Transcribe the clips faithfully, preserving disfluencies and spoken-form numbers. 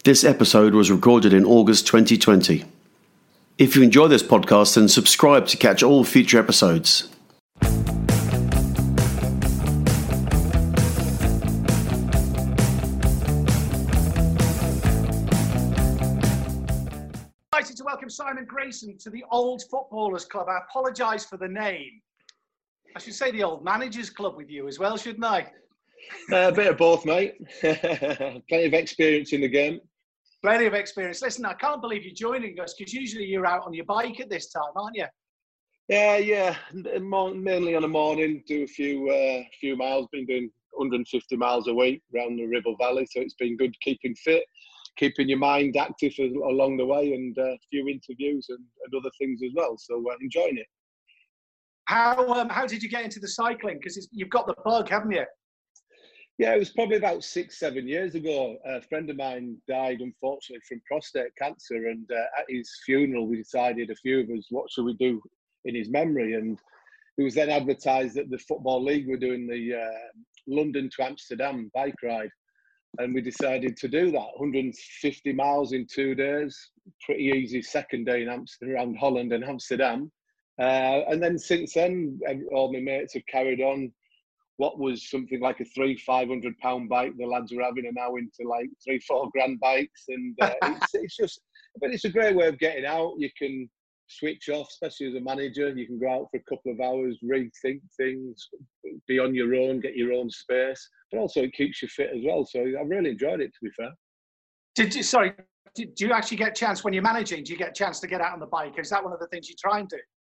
This episode was recorded in August twenty twenty. If you enjoy this podcast, then subscribe to catch all future episodes. Delighted to welcome Simon Grayson to the Old Footballers Club. I apologise for the name. I should say the Old Managers Club with you as well, shouldn't I? Uh, a bit of both, mate. Plenty of experience in the game. Plenty of experience. Listen, I can't believe you're joining us because usually you're out on your bike at this time, aren't you? Yeah, yeah. Mainly on a morning, do a few uh, few miles. Been doing one hundred fifty miles a week around the Ribble Valley, so it's been good keeping fit, keeping your mind active along the way, and uh, a few interviews and, and other things as well. So uh, enjoying it. How um, how did you get into the cycling? Because you've got the bug, haven't you? Yeah, it was probably about six, seven years ago. A friend of mine died, unfortunately, from prostate cancer. And uh, at his funeral, we decided, a few of us, what should we do in his memory? And it was then advertised that the Football League were doing the uh, London to Amsterdam bike ride. And we decided to do that, one hundred fifty miles in two days. Pretty easy second day in Amsterdam, around Holland and Amsterdam. Uh, and then since then, all my mates have carried on. What was something like a three, five hundred pound bike the lads were having are now into like three, four grand bikes, and uh, it's, it's just, but it's a great way of getting out. You can switch off, especially as a manager. You can go out for a couple of hours, rethink things, be on your own, get your own space, but also it keeps you fit as well. So I've really enjoyed it, to be fair. Did you? Sorry, did, do you actually get a chance when you're managing? Do you get a chance to get out on the bike? Is that one of the things you try and do?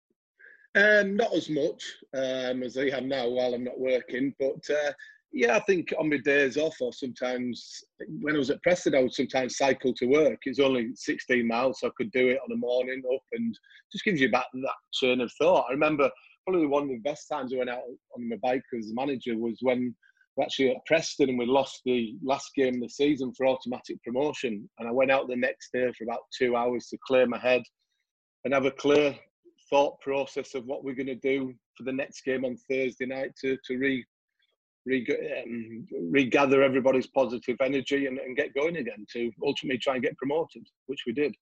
Um, not as much um, as I am now while I'm not working, but uh, yeah, I think on my days off, or sometimes when I was at Preston, I would sometimes cycle to work. It's only sixteen miles, so I could do it on a morning up, and just gives you back that chain of thought. I remember probably one of the best times I went out on my bike as a manager was when we were actually at Preston and we lost the last game of the season for automatic promotion, and I went out the next day for about two hours to clear my head and have a clear thought process of what we're going to do for the next game on Thursday night to to re, re um, regather everybody's positive energy and, and get going again to ultimately try and get promoted, which we did.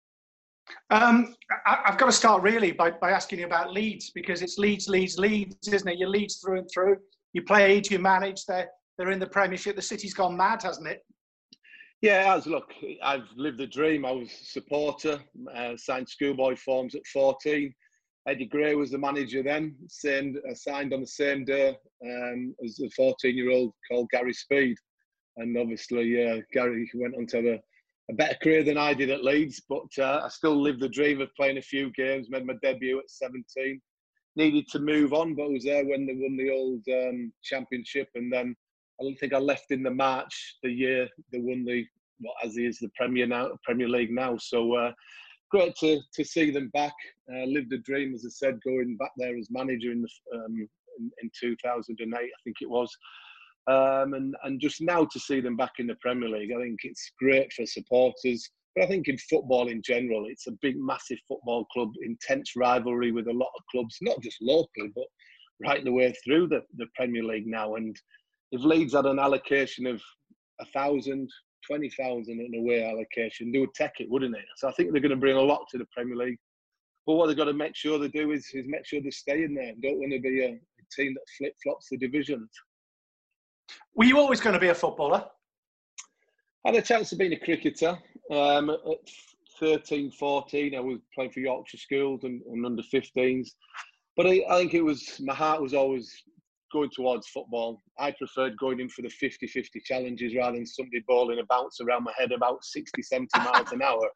Um, I, I've got to start really by, by asking you about Leeds, because it's Leeds, Leeds, Leeds, isn't it? You're Leeds through and through. You played, you managed. They're they're in the Premiership. The city's gone mad, hasn't it? Yeah, it has. Look, I've lived the dream. I was a supporter, uh, signed schoolboy forms at fourteen. Eddie Gray was the manager then, same, uh, signed on the same day um, as a fourteen-year-old called Gary Speed. And obviously, uh, Gary went on to have a, a better career than I did at Leeds, but uh, I still lived the dream of playing a few games, made my debut at seventeen. Needed to move on, but I was there when they won the old um, championship, and then I don't think I left in the March the year they won the, what as is the Premier now, Premier League now. So uh, great to to see them back. Uh, lived a dream, as I said, going back there as manager in the um, in, in two thousand eight, I think it was. Um, and and just now to see them back in the Premier League, I think it's great for supporters. But I think in football in general, it's a big, massive football club, intense rivalry with a lot of clubs, not just locally, but right the way through the, the Premier League now. And if Leeds had an allocation of a thousand, twenty thousand in away allocation, they would take it, wouldn't they? So I think they're going to bring a lot to the Premier League. But what they've got to make sure they do is, is make sure they stay in there. Don't want to be a, a team that flip-flops the divisions. Were you always going to be a footballer? I had a chance of being a cricketer. Um, at thirteen, fourteen, I was playing for Yorkshire schools and, and under fifteens. But I, I think it was, my heart was always going towards football. I preferred going in for the fifty-fifty challenges rather than somebody bowling a bounce around my head about sixty, seventy miles an hour.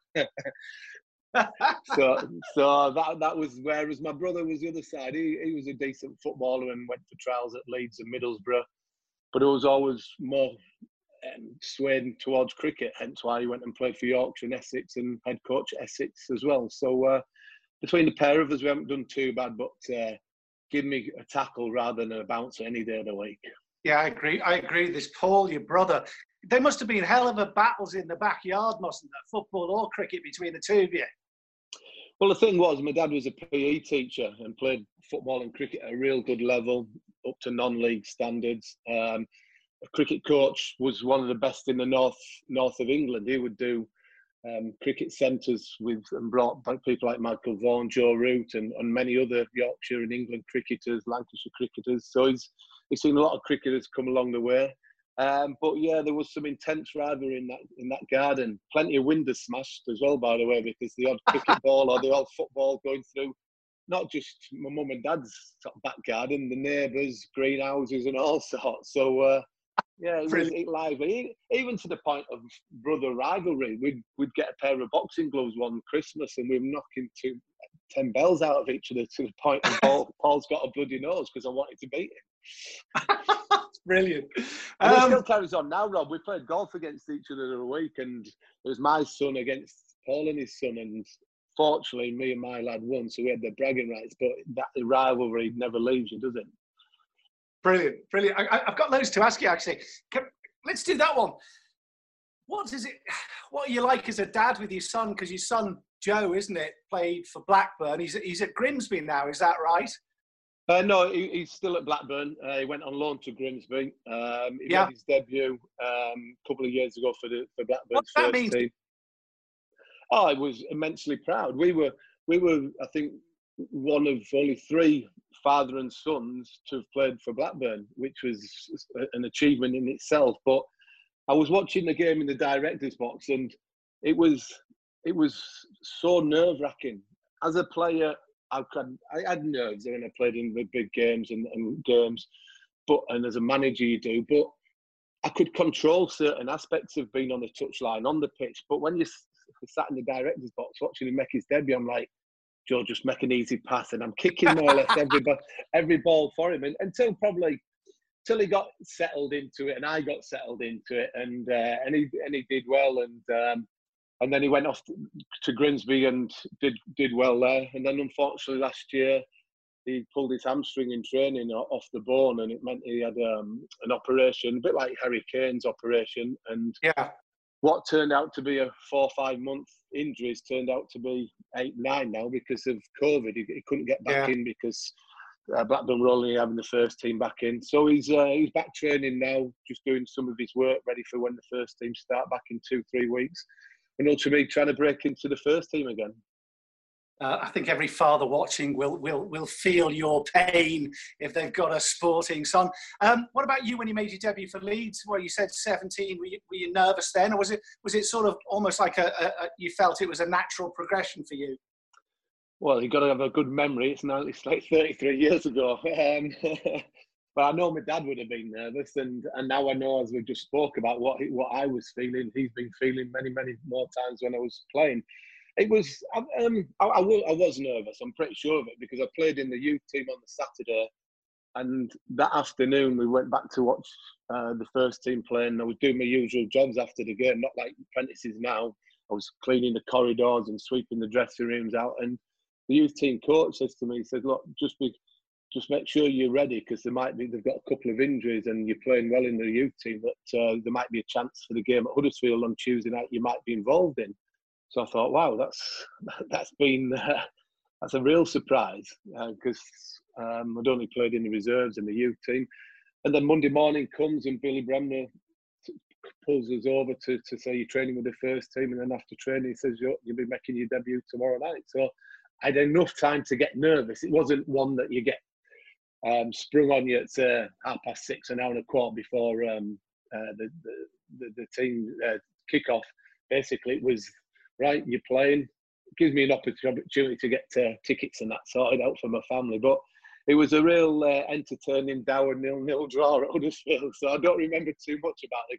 so so that that was, whereas my brother was the other side. He, he was a decent footballer and went for trials at Leeds and Middlesbrough. But it was always more um, swayed towards cricket, hence why he went and played for Yorkshire and Essex and head coach at Essex as well. So uh, between the pair of us, we haven't done too bad, but uh, give me a tackle rather than a bouncer any day of the week. Yeah, I agree. I agree. This Paul, your brother, there must have been hell of a battles in the backyard, mustn't there? Football or cricket between the two of you. Well, the thing was, my dad was a P E teacher and played football and cricket at a real good level, up to non-league standards. Um, a cricket coach was one of the best in the north north of England. He would do um, cricket centres with and brought people like Michael Vaughan, Joe Root, and, and many other Yorkshire and England cricketers, Lancashire cricketers. So he's he's seen a lot of cricketers come along the way. Um, but yeah, there was some intense rivalry in that in that garden. Plenty of windows smashed as well, by the way, because the odd cricket ball or the odd football going through not just my mum and dad's sort of back garden, the neighbours, greenhouses, and all sorts. So uh, yeah, it was it lively, even to the point of brother rivalry. We'd we'd get a pair of boxing gloves one Christmas, and we were knocking two, ten bells out of each other to the point that Paul, Paul's got a bloody nose because I wanted to beat him. Brilliant. And um, it still carries on now, Rob. We played golf against each other the other week, and it was my son against Paul and his son, and fortunately, me and my lad won, so we had the bragging rights. But that rivalry never leaves you, does it? Brilliant, brilliant. I, I've got loads to ask you, actually. Can, let's do that one. What is it? What are you like as a dad with your son? Because your son Joe, isn't it, played for Blackburn. He's he's at Grimsby now. Is that right? Uh, no, he, he's still at Blackburn. Uh, he went on loan to Grimsby. Um, he yeah. made his debut um, a couple of years ago for the for Blackburn's What's that first mean? team. Oh, I was immensely proud. We were, we were, I think, one of only three father and sons to have played for Blackburn, which was an achievement in itself. But I was watching the game in the director's box, and it was, it was so nerve-wracking. As a player, I, could, I had nerves when I played in the big games and, and games, but and as a manager you do. But I could control certain aspects of being on the touchline, on the pitch. But when you sat in the director's box watching him make his debut, I'm like, Joe, just make an easy pass, and I'm kicking more or less every every ball for him, and until probably till he got settled into it, and I got settled into it, and uh, and he and he did well, and um, and then he went off to, to Grimsby and did did well there, and then unfortunately last year he pulled his hamstring in training off the bone, and it meant he had um, an operation, a bit like Harry Kane's operation, and yeah. What turned out to be a four or five month injuries turned out to be eight, nine now because of COVID. He, he couldn't get back yeah. in because uh, Blackburn were only having the first team back in. So he's uh, he's back training now, just doing some of his work, ready for when the first team start back in two, three weeks. And ultimately trying to break into the first team again. Uh, I think every father watching will will will feel your pain if they've got a sporting son. Um, what about you when you made your debut for Leeds? Well, you said seventeen. Were you, were you nervous then, or was it was it sort of almost like a, a, a you felt it was a natural progression for you? Well, you've got to have a good memory. It's now it's like thirty-three years ago. Um, but I know my dad would have been nervous, and, and now I know, as we just spoke about, what what I was feeling. He's been feeling many many more times when I was playing. It was, um, I, I, I was nervous, I'm pretty sure of it, because I played in the youth team on the Saturday, and that afternoon we went back to watch uh, the first team playing. I was doing my usual jobs after the game, not like apprentices now. I was cleaning the corridors and sweeping the dressing rooms out, and the youth team coach says to me, he said, look, just be, just make sure you're ready, because there might be, they've got a couple of injuries and you're playing well in the youth team, that uh, there might be a chance for the game at Huddersfield on Tuesday night you might be involved in. So I thought, wow, that's that's been uh, that's a real surprise, because uh, um, I'd only played in the reserves and the youth team. And then Monday morning comes and Billy Bremner t- pulls us over to, to say you're training with the first team, and then after training he says you'll, you'll be making your debut tomorrow night. So I had enough time to get nervous. It wasn't one that you get um, sprung on you at uh, half past six, an hour and a quarter before um, uh, the, the, the the team uh, kick-off. Basically, it was, right, you're playing. It gives me an opportunity to get uh, tickets and that sorted out for my family. But it was a real uh, entertaining dour nil-nil draw at Huddersfield, so I don't remember too much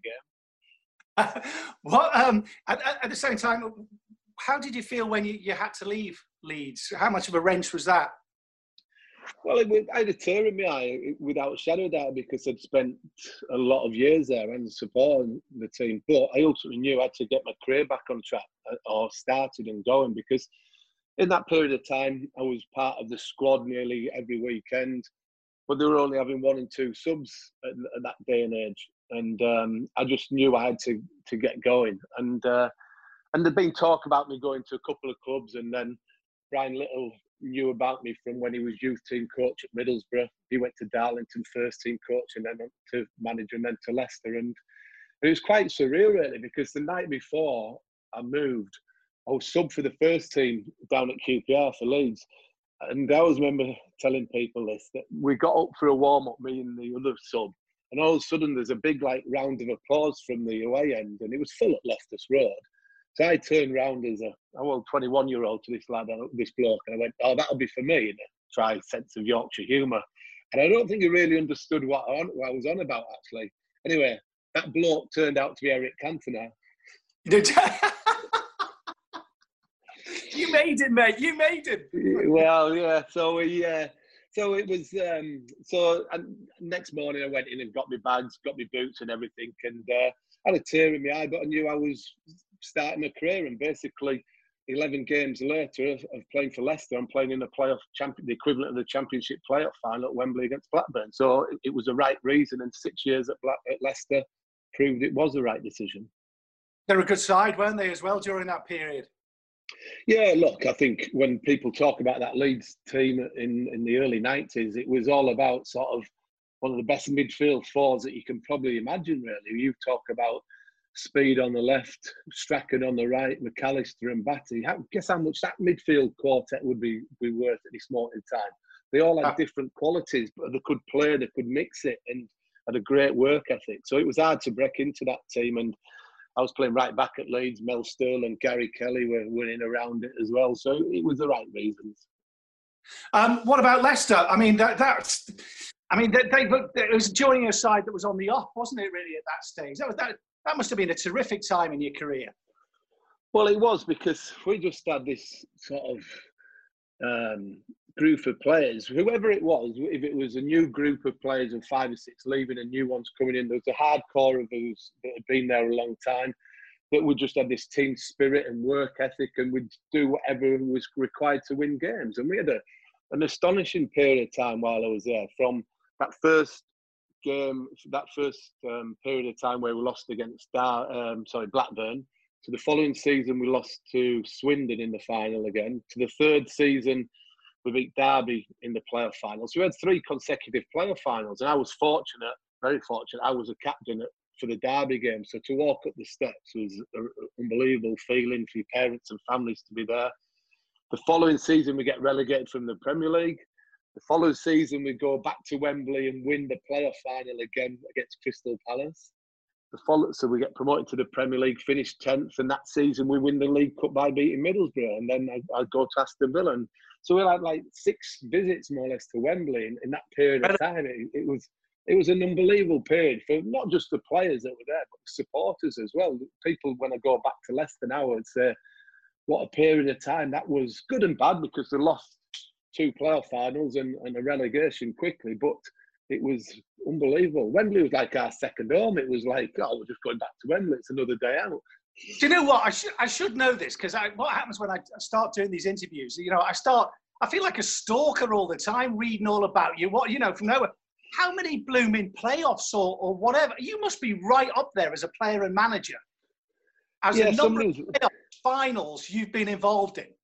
about the game. What um, at, at the same time, how did you feel when you, you had to leave Leeds? How much of a wrench was that? Well, it, I had a tear in my eye, without a shadow of doubt, because I'd spent a lot of years there and supporting the team. But I ultimately knew I had to get my career back on track, or started and going, because in that period of time, I was part of the squad nearly every weekend, but they were only having one and two subs at, at that day and age. And um, I just knew I had to, to get going. And uh, and there'd been talk about me going to a couple of clubs, and then Brian Little knew about me from when he was youth team coach at Middlesbrough. He went to Darlington, first team coach, and then to manager, and then to Leicester. And it was quite surreal, really, because the night before I moved, I was sub for the first team down at Q P R for Leeds. And I always remember telling people this, that we got up for a warm-up, me and the other sub, and all of a sudden there's a big like round of applause from the away end, and it was full at Leicester's Road. So I turned round as a oh, twenty-one-year-old to this lad, this bloke, and I went, oh, that'll be for me, in a dry sense of Yorkshire humour. And I don't think he really understood what I, what I was on about, actually. Anyway, that bloke turned out to be Eric Cantona. You made it, mate. You made it. Well, yeah. So we, uh, so it was. Um, so and next morning, I went in and got my bags, got my boots, and everything, and uh, I had a tear in my eye. But I knew I was starting a career, and basically, eleven games later of, of playing for Leicester, I'm playing in the playoff champion, the equivalent of the Championship playoff final at Wembley against Blackburn. So it, it was the right reason, and six years at, Black, at Leicester proved it was the right decision. They're a good side, weren't they, as well, during that period? Yeah, look, I think when people talk about that Leeds team in, in the early nineties, it was all about sort of one of the best midfield fours that you can probably imagine, really. You talk about Speed on the left, Strachan on the right, McAllister and Batty. How, guess how much that midfield quartet would be, be worth at this moment in time. They all had different qualities, but they could play, they could mix it, and had a great work ethic. So it was hard to break into that team, and I was playing right back at Leeds. Mel Sterling, Gary Kelly were winning around it as well. So it was the right reasons. Um, what about Leicester? I mean, that, that's. I mean, they, they, it was joining a side that was on the up, wasn't it? Really, at that stage, that was that. That must have been a terrific time in your career. Well, it was, because we just had this sort of um, group of players, whoever it was. If it was a new group of players of five or six leaving and new ones coming in, there was a hardcore of those that had been there a long time, that we just had this team spirit and work ethic, and we'd do whatever was required to win games. And we had a, an astonishing period of time while I was there, from that first game, that first um, period of time where we lost against Dar, um, sorry Blackburn, to the following season we lost to Swindon in the final again, to the third season we beat Derby in the playoff final. So we had three consecutive playoff finals, and I was fortunate, very fortunate, I was a captain at, for the Derby game. So to walk up the steps was an unbelievable feeling for your parents and families to be there. The following season we get relegated from the Premier League. The following season, we go back to Wembley and win the playoff final again against Crystal Palace. The follow, so we get promoted to the Premier League, finish tenth, and that season we win the League Cup by beating Middlesbrough, and then I, I go to Aston Villa. And so we had like six visits more or less to Wembley in, in that period of time. It, it was it was an unbelievable period for not just the players that were there, but the supporters as well. People, when I go back to Leicester now, would say, what a period of time. That was good and bad, because they lost two playoff finals and, and a relegation quickly, but it was unbelievable. Wembley was like our second home. It was like, oh, we're just going back to Wembley. It's another day out. Do you know what? I should I should know this, because what happens when I start doing these interviews? You know, I start. I feel like a stalker all the time, reading all about you. What you know from nowhere. How many blooming playoffs or, or whatever? You must be right up there as a player and manager. As yeah, a number of playoff finals you've been involved in.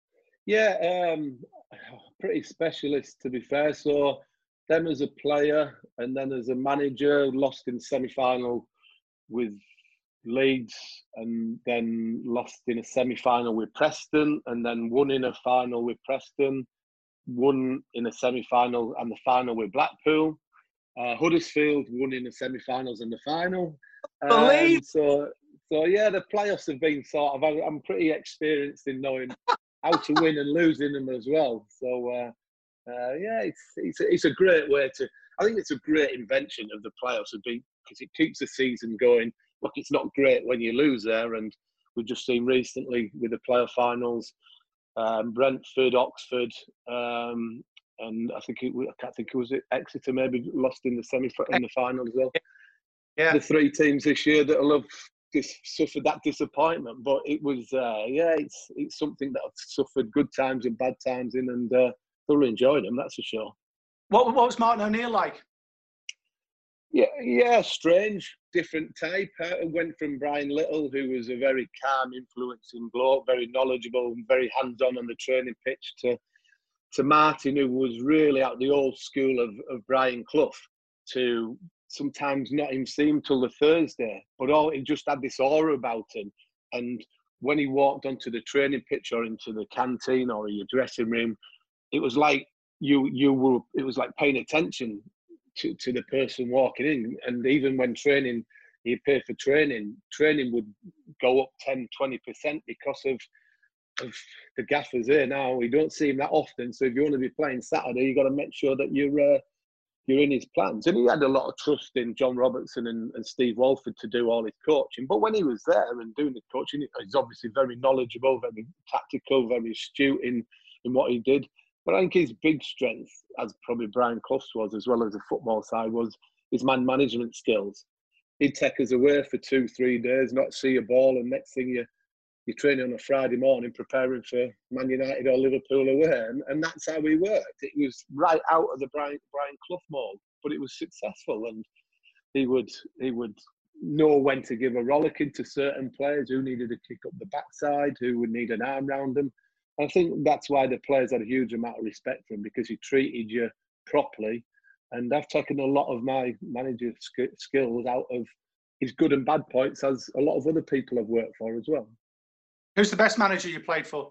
Yeah, um, pretty specialist, to be fair. So them as a player, and then as a manager, lost in semi-final with Leeds, and then lost in a semi-final with Preston, and then won in a final with Preston, won in a semi-final and the final with Blackpool. Uh, Huddersfield won in the semi-finals and the final. Um, so, so yeah, the playoffs have been sort of. I'm pretty experienced in knowing how to win and lose in them as well. So, uh, uh, yeah, it's it's a, it's a great way to. I think it's a great invention of the playoffs, because it keeps the season going. Look, it's not great when you lose there, and we've just seen recently with the playoff finals, um, Brentford, Oxford, um, and I think it, I can't think it was Exeter maybe lost in the semi in the final as well. Yeah, the three teams this year that will have dis- suffered that disappointment, but it was uh, yeah, it's it's something that I've suffered good times and bad times in, and uh, thoroughly enjoyed them. That's for sure. What what was Martin O'Neill like? Yeah, yeah, strange, different type. I went from Brian Little, who was a very calm, influencing bloke, very knowledgeable and very hands-on on the training pitch, to to Martin, who was really out the old school of, of Brian Clough, to sometimes not even see him till the Thursday, but all he just had this aura about him. And when he walked onto the training pitch or into the canteen or your dressing room, it was like you you were. It was like paying attention to, to the person walking in. And even when training, he paid for training. Training would go up ten, twenty percent because of of the gaffers here. Now we don't see him that often. So if you want to be playing Saturday, you got to make sure that you're uh, you're in his plans. And he had a lot of trust in John Robertson and, and Steve Walford to do all his coaching. But when he was there and doing the coaching, he's obviously very knowledgeable, very tactical, very astute in, in what he did. But I think his big strength, as probably Brian Clough's was, as well as the football side, was his man management skills. He'd take us away for two, three days, not see a ball, and next thing you, you're training on a Friday morning, preparing for Man United or Liverpool away, and, and that's how he worked. It was right out of the Brian Brian Clough mould, but it was successful, and he would he would know when to give a rollicking to certain players who needed to kick up the backside, who would need an arm round them. I think that's why the players had a huge amount of respect for him, because he treated you properly. And I've taken a lot of my manager skills out of his good and bad points, as a lot of other people I've worked for as well. Who's the best manager you played for?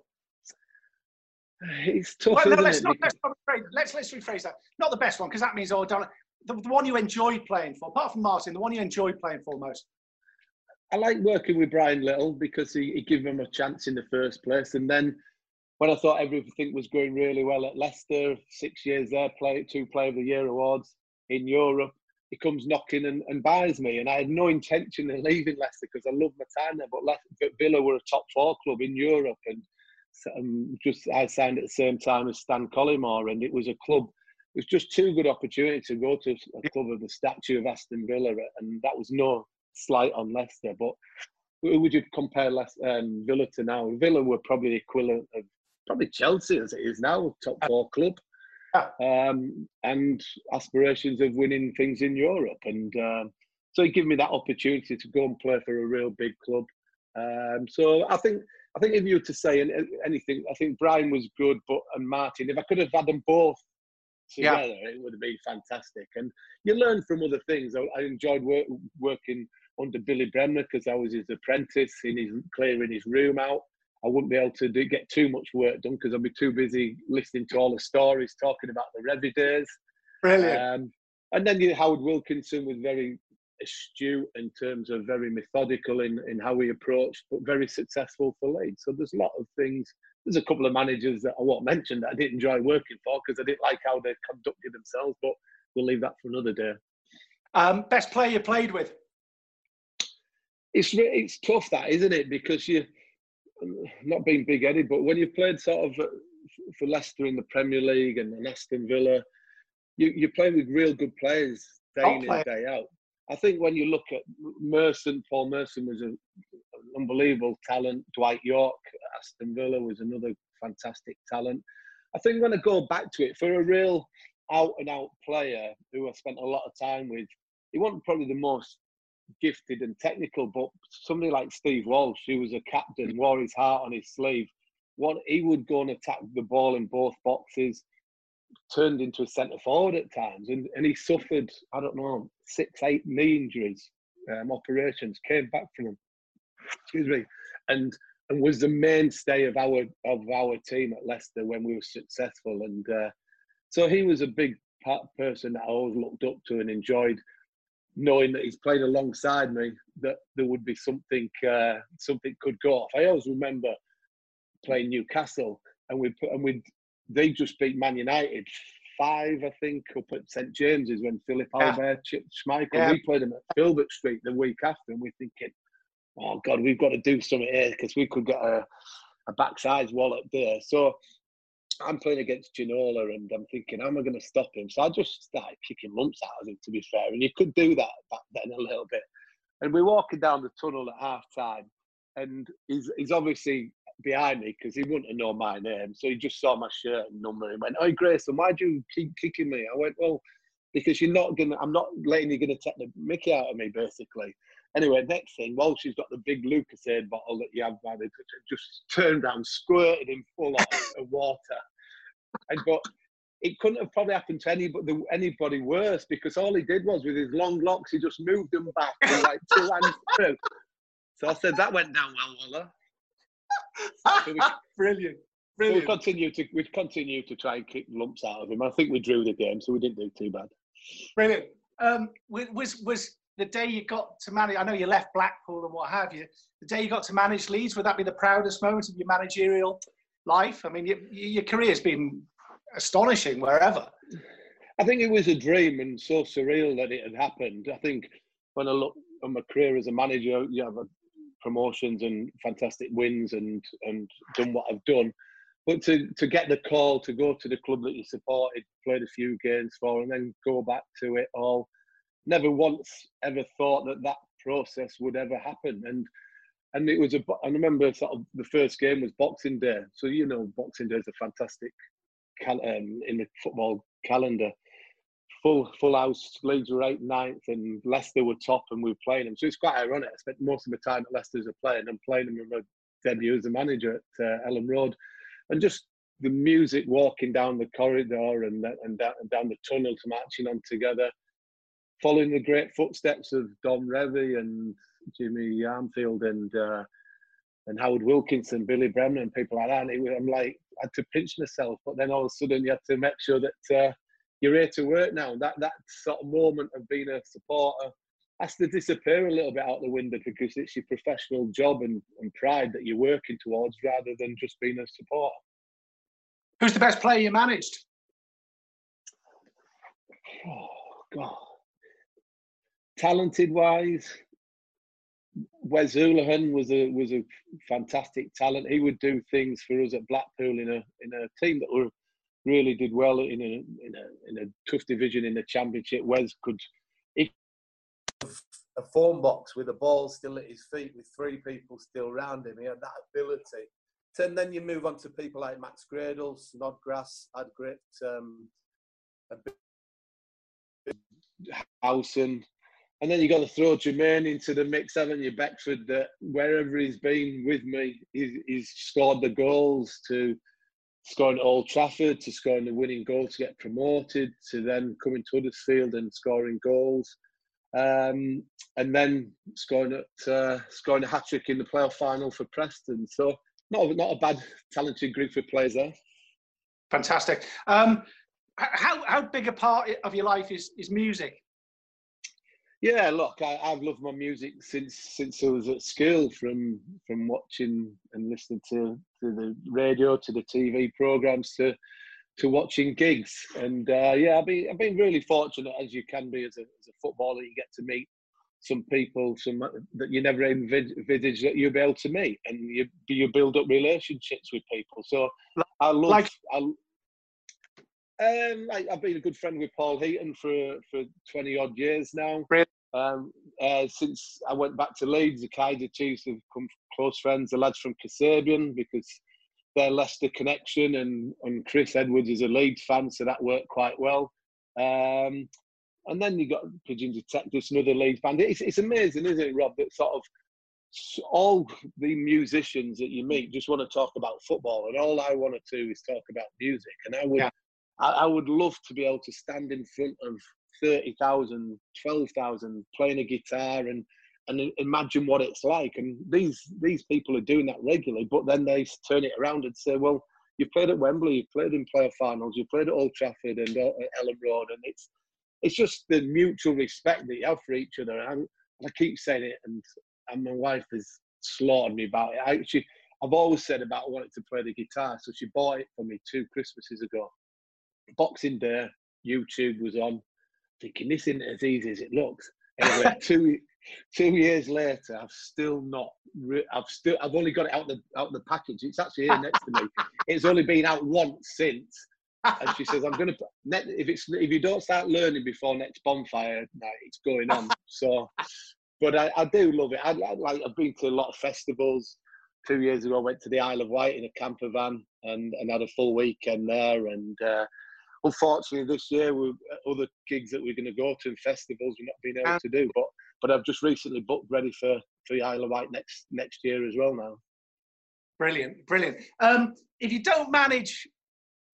It's tough, well, no, isn't let's, it? not, let's, not rephrase, let's, let's rephrase that. Not the best one, because that means all done. The, the one you enjoyed playing for, apart from Martin, the one you enjoyed playing for most. I like working with Brian Little because he, he gave him a chance in the first place. And then when I thought everything was going really well at Leicester, six years there, play, two Player of the Year awards in Europe, he comes knocking and, and buys me. And I had no intention of leaving Leicester because I loved my time there. But, Leicester, but Villa were a top four club in Europe. And um, just I signed at the same time as Stan Collymore. And it was a club, it was just too good opportunity to go to a club of the stature of Aston Villa. And that was no slight on Leicester. But who would you compare Leicester, um, Villa to now? Villa were probably the equivalent of probably Chelsea as it is now, top four club. Um, and aspirations of winning things in Europe. And um, so he gave me that opportunity to go and play for a real big club. Um, so I think I think if you were to say anything, I think Brian was good, but and Martin, if I could have had them both together, yeah. It would have been fantastic. And you learn from other things. I, I enjoyed work, working under Billy Bremner because I was his apprentice, in his clearing his room out. I wouldn't be able to do, get too much work done because I'd be too busy listening to all the stories, talking about the Revy days. Brilliant. Um, and then you, Howard Wilkinson was very astute in terms of very methodical in, in how he approached, but very successful for Leeds. So there's a lot of things. There's a couple of managers that I won't mention that I didn't enjoy working for because I didn't like how they conducted themselves, but we'll leave that for another day. Um, best player you played with? It's it's tough, that, isn't it? Because you, not being big-headed, but when you've played sort of for Leicester in the Premier League and, and Aston Villa, you, you're playing with real good players day I'll in play. and day out. I think when you look at Merson, Paul Merson was a, an unbelievable talent. Dwight York at Aston Villa was another fantastic talent. I think when I go back to it, for a real out-and-out player who I spent a lot of time with, he wasn't probably the most gifted and technical, but somebody like Steve Walsh, who was a captain, wore his heart on his sleeve. What he would go and attack the ball in both boxes, turned into a centre forward at times, and, and he suffered, I don't know, six, eight knee injuries, um, operations, came back from them, excuse me, and and was the mainstay of our of our team at Leicester when we were successful. And uh, so he was a big part, person that I always looked up to and enjoyed, knowing that he's playing alongside me, that there would be something, uh, something could go off. I always remember playing Newcastle, and we and we they just beat Man United five, I think, up at St James's when Philip Yeah. Albert, Chip Schmeichel, Yeah. we played them at Filbert Street the week after, and we're thinking, oh God, we've got to do something here because we could get a, a backside wallop there. So I'm playing against Ginola, and I'm thinking, how am I going to stop him? So I just started kicking lumps out of him, to be fair. And you could do that back then a little bit. And we're walking down the tunnel at half time, and he's he's obviously behind me because he wouldn't have known my name. So he just saw my shirt and number and went, "Oh, Grayson, why do you keep kicking me?" I went, "Well, because you're not gonna. I'm not letting you gonna take the mickey out of me, basically." Anyway, next thing, Walsh has got the big Lucasade bottle that you have by the just turned around, squirted him full of, of water. And but it couldn't have probably happened to anybody anybody worse, because all he did was, with his long locks, he just moved them back with like two hands through. So I said that went down well, Waller. So we, Brilliant. So we Brilliant. continue to we continue to try and kick lumps out of him. I think we drew the game, so we didn't do too bad. Brilliant. Um, was was the day you got to manage? I know you left Blackpool and what have you. The day you got to manage Leeds, would that be the proudest moment of your managerial life? I mean, your, your career's been astonishing wherever. I think it was a dream and so surreal that it had happened. I think when I look at my career as a manager, you have promotions and fantastic wins and and done what I've done. But to, to get the call to go to the club that you supported, played a few games for, and then go back to it all, never once ever thought that that process would ever happen. And and it was a. I remember sort of the first game was Boxing Day, so you know Boxing Day is a fantastic cal- um, in the football calendar. Full full house. Leeds were eighth, ninth, and Leicester were top, and we were playing them. So it's quite ironic. I spent most of my time at Leicester as a player, and I'm playing them in my debut as a manager at uh, Ellen Road. And just the music walking down the corridor and and down, and down the tunnel to marching on together, following the great footsteps of Don Revie and Jimmy Armfield and uh, and Howard Wilkinson, Billy Bremner and people like that. And it was, I'm like, I had to pinch myself, but then all of a sudden you had to make sure that uh, you're here to work now. That that sort of moment of being a supporter has to disappear a little bit out the window, because it's your professional job and, and pride that you're working towards, rather than just being a supporter. Who's the best player you managed? Oh, God. Talented wise, Wes Hoolahan was a was a fantastic talent. He would do things for us at Blackpool in a in a team that were really did well in a in a in a tough division in the Championship. Wes could, if a form box with a ball still at his feet with three people still around him, he had that ability. And then you move on to people like Max Gradle, Snodgrass, had great um, a bit Howson. And then you got to throw Jermaine into the mix, haven't you? Beckford, that wherever he's been with me, he's, he's scored the goals, to scoring at Old Trafford, to scoring the winning goal to get promoted, to then coming to Huddersfield and scoring goals, um, and then scoring at uh, scoring a hat trick in the playoff final for Preston. So not not a bad talented group of players there. Fantastic. Um, how how big a part of your life is is music? Yeah, look, I, I've loved my music since since I was at school, from from watching and listening to, to the radio, to the T V programmes, to to watching gigs. And uh, yeah, I've been I've been really fortunate, as you can be as a as a footballer. You get to meet some people, some that you never envisaged that you'll be able to meet, and you you build up relationships with people. So I love. Like, I, Um, I, I've been a good friend with Paul Heaton for for twenty odd years now. Really? Um, uh, since I went back to Leeds, the Kaiser Chiefs have become close friends. The lads from Kasabian, because they're Leicester connection, and and Chris Edwards is a Leeds fan, so that worked quite well. Um, and then you got Pigeon Detectives, another Leeds band. It's it's amazing, isn't it, Rob? That sort of all the musicians that you meet just want to talk about football, and all I want to do is talk about music. And I would. Yeah. I would love to be able to stand in front of thirty thousand, twelve thousand, playing a guitar and, and imagine what it's like. And these these people are doing that regularly, but then they turn it around and say, well, you've played at Wembley, you've played in playoff finals, you've played at Old Trafford and at Ellen Road. And it's it's just the mutual respect that you have for each other. And I keep saying it, and, and my wife has slaughtered me about it. I actually, I've always said about wanting to play the guitar, so she bought it for me two Christmases ago. Boxing Day, YouTube was on, thinking this isn't as easy as it looks. Anyway, two two years later, I've still not. Re- I've still. I've only got it out the out the package. It's actually here next to me. It's only been out once since. And she says, "I'm going to. If it's if you don't start learning before next bonfire night, it's going on." So, but I, I do love it. I, I like. I've been to a lot of festivals. Two years ago, I went to the Isle of Wight in a camper van and, and had a full weekend there. And uh, unfortunately, this year, with other gigs that we're going to go to and festivals, we're not being able to do. But but I've just recently booked ready for, for the Isle of Wight next next year as well now. Brilliant, brilliant. Um, if you don't manage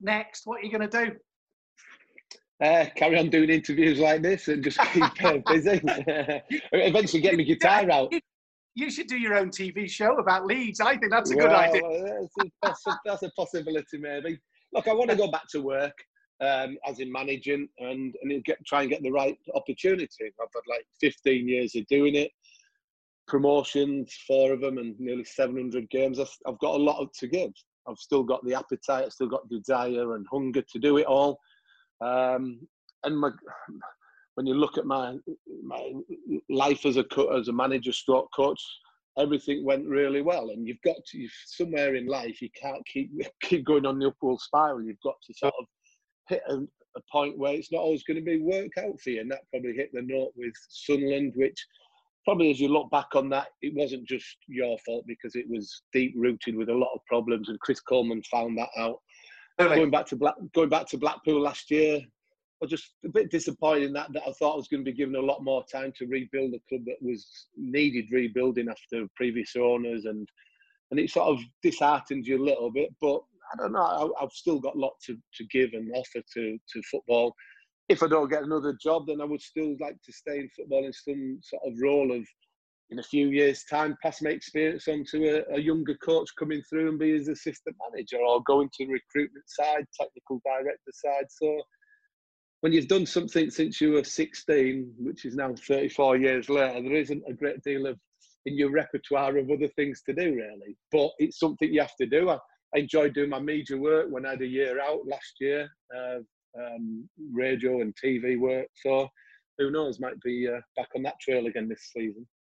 next? What are you going to do? Uh, carry on doing interviews like this and just keep uh, busy. Eventually get my guitar out. You should do your own T V show about Leeds. I think that's a well, good idea. That's a, that's a possibility, maybe. Look, I want to go back to work, um, as in managing, and, and get, try and get the right opportunity. I've had like fifteen years of doing it, promotions, four of them, and nearly seven hundred games. I've, I've got a lot to give. I've still got the appetite, I've still got desire and hunger to do it all. Um, and my, when you look at my my life as a co- as a manager, stroke coach, everything went really well. And you've got to you've, somewhere in life you can't keep keep going on the upward spiral. You've got to sort of hit a, a point where it's not always going to be work out for you. And that probably hit the note with Sunderland, which probably as you look back on that, it wasn't just your fault because it was deep rooted with a lot of problems. And Chris Coleman found that out. Really? Going back to Black, going back to Blackpool last year, I was just a bit disappointed in that, that I thought I was going to be given a lot more time to rebuild a club that was needed rebuilding after previous owners, and and it sort of disheartened you a little bit. But I don't know, I, I've still got a lot to, to give and offer to, to football. If I don't get another job, then I would still like to stay in football in some sort of role of, in a few years' time, pass my experience on to a, a younger coach coming through and be his assistant manager, or go into the recruitment side, technical director side. So when you've done something since you were sixteen, which is now thirty-four years later, there isn't a great deal of in your repertoire of other things to do, really. But it's something you have to do. I, I enjoyed doing my media work when I had a year out last year, uh, um, radio and T V work. So who knows, might be uh, back on that trail again this season.